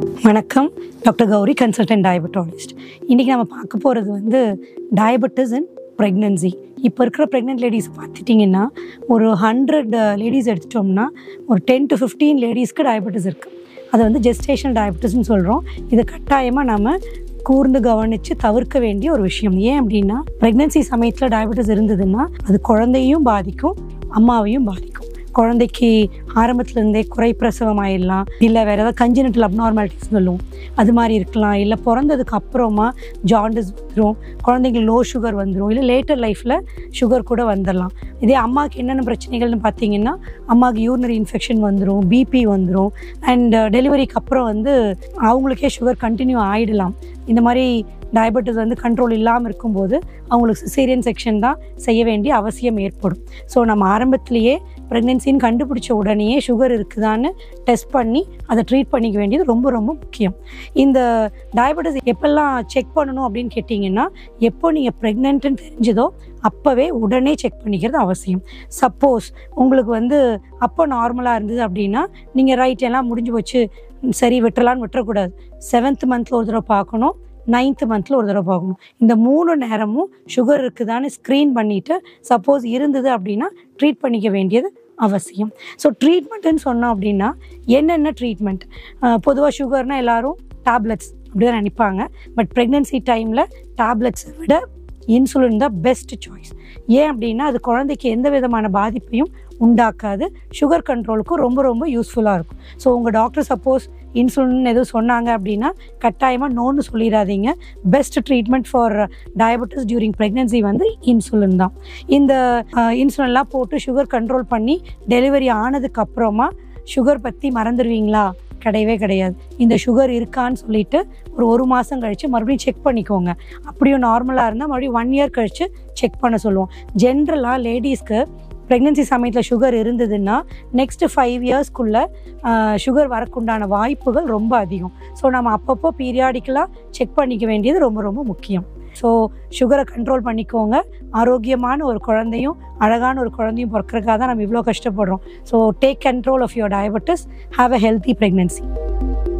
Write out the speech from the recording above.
வணக்கம். Doctor Gowri, consultant diabetologist. இன்றைக்கி நம்ம பார்க்க போகிறது வந்து டயபெட்டிஸ் இன் ப்ரெக்னன்சி. இப்போ இருக்கிற ப்ரெக்னென்ட் லேடிஸ் பார்த்துட்டிங்கன்னா ஒரு 100 லேடிஸ் எடுத்துட்டோம்னா ஒரு 10 to 15 லேடிஸ்க்கு டயபெட்டிஸ் இருக்குது. அதை வந்து ஜெஸ்டேஷனல் டயபெட்டிஸ்ன்னு சொல்கிறோம். இதை கட்டாயமாக நம்ம கூர்ந்து கவனித்து தவிர்க்க வேண்டிய ஒரு விஷயம். ஏன் அப்படின்னா, ப்ரெக்னன்சி சமயத்தில் டயபெட்டிஸ் இருந்ததுன்னா அது குழந்தையும் பாதிக்கும், அம்மாவையும் பாதிக்கும். குழந்தைக்கு ஆரம்பத்துலேருந்தே குறை பிரசவம் ஆயிடலாம், இல்லை வேறு ஏதாவது கன்ஜெனிட்டல் அப்நார்மாலிட்டிஸ் சொல்லுவோம், அது மாதிரி இருக்கலாம். இல்லை பிறந்ததுக்கு அப்புறமா ஜாண்டிஸ் வந்துடும், குழந்தைங்களுக்கு லோ சுகர் வந்துடும், இல்லை லேட்டர் லைஃப்பில் சுகர் கூட வந்துடலாம். இதே அம்மாவுக்கு என்னென்ன பிரச்சனைகள்னு பார்த்தீங்கன்னா, அம்மாவுக்கு யூரினரி இன்ஃபெக்ஷன் வந்துடும், பிபி வந்துடும், அண்ட் டெலிவரிக்கு அப்புறம் வந்து அவங்களுக்கே சுகர் கண்டினியூ ஆகிடலாம். இந்த மாதிரி டயபெட்டிஸ் வந்து கண்ட்ரோல் இல்லாமல் இருக்கும்போது அவங்களுக்கு சிசேரியன் செக்ஷன் தான் செய்ய வேண்டிய அவசியம் ஏற்படும். ஸோ நம்ம ஆரம்பத்திலேயே ப்ரெக்னென்சின்னு கண்டுபிடிச்ச உடனேயே சுகர் இருக்குதான்னு டெஸ்ட் பண்ணி அதை ட்ரீட் பண்ணிக்க வேண்டியது ரொம்ப ரொம்ப முக்கியம். இந்த டயபெட்டிஸ் எப்பெல்லாம் செக் பண்ணணும் அப்படின்னு கேட்டிங்கன்னா, எப்போ நீங்கள் ப்ரெக்னென்ட்டுன்னு தெரிஞ்சதோ அப்போவே உடனே செக் பண்ணிக்கிறது அவசியம். சப்போஸ் உங்களுக்கு வந்து அப்போ நார்மலாக இருந்தது அப்படின்னா நீங்கள் ரைட் எல்லாம் முடிஞ்சு போச்சு, சரி விட்டுறலான்னு விட்டுறக்கூடாது. 7th மந்தில் ஒரு தடவை பார்க்கணும், 9th மந்தில் ஒரு தடவை பார்க்கணும். இந்த 3 நேரமும் சுகர் இருக்குதான்னு ஸ்க்ரீன் பண்ணிவிட்டு சப்போஸ் இருந்தது அப்படின்னா ட்ரீட் பண்ணிக்க வேண்டியது அவசியம். ஸோ ட்ரீட்மெண்ட்டுன்னு சொன்னோம் அப்படின்னா என்னென்ன ட்ரீட்மெண்ட்? பொதுவாக சுகர்னால் எல்லோரும் டேப்லெட்ஸ் அப்படி தான் நினைப்பாங்க. பட் ப்ரெக்னென்சி டைமில் டேப்லெட்ஸை விட இன்சுலின் தான் பெஸ்ட் சாய்ஸ். ஏன் அப்படின்னா அது குழந்தைக்கு எந்த விதமான பாதிப்பையும் உண்டாக்காது, சுகர் கண்ட்ரோலுக்கும் ரொம்ப ரொம்ப யூஸ்ஃபுல்லாக இருக்கும். ஸோ உங்கள் டாக்டர் சப்போஸ் இன்சுலின் எதுவும் சொன்னாங்க அப்படின்னா கட்டாயமாக நோன்னு சொல்லிடாதீங்க. Best treatment for diabetes during pregnancy வந்து இன்சுலின் தான். இந்த இன்சுலின்லாம் போட்டு சுகர் கண்ட்ரோல் பண்ணி டெலிவரி ஆனதுக்கப்புறமா சுகர் பற்றி மறந்துடுவீங்களா? கிடையவே கிடையாது. இந்த சுகர் இருக்கான்னு சொல்லிட்டு ஒரு மாதம் கழித்து மறுபடியும் செக் பண்ணிக்கோங்க. அப்படியும் நார்மலாக இருந்தால் மறுபடியும் 1 year கழித்து செக் பண்ண சொல்லுவோம். ஜென்ரலாக லேடிஸ்க்கு ப்ரெக்னென்சி சமயத்தில் சுகர் இருந்ததுன்னா நெக்ஸ்ட்டு 5 yearsக்குள்ளே சுகர் வரக்குண்டான வாய்ப்புகள் ரொம்ப அதிகம். ஸோ நம்ம அப்பப்போ பீரியாடிக்கலாக செக் பண்ணிக்க வேண்டியது ரொம்ப ரொம்ப முக்கியம். ஸோ சுகரை கண்ட்ரோல் பண்ணிக்கோங்க. ஆரோக்கியமான ஒரு குழந்தையும் அழகான ஒரு குழந்தையும் பிறக்கிறதுக்காக தான் நம்ம இவ்வளோ கஷ்டப்படுறோம். So take control of your diabetes. Have a healthy pregnancy.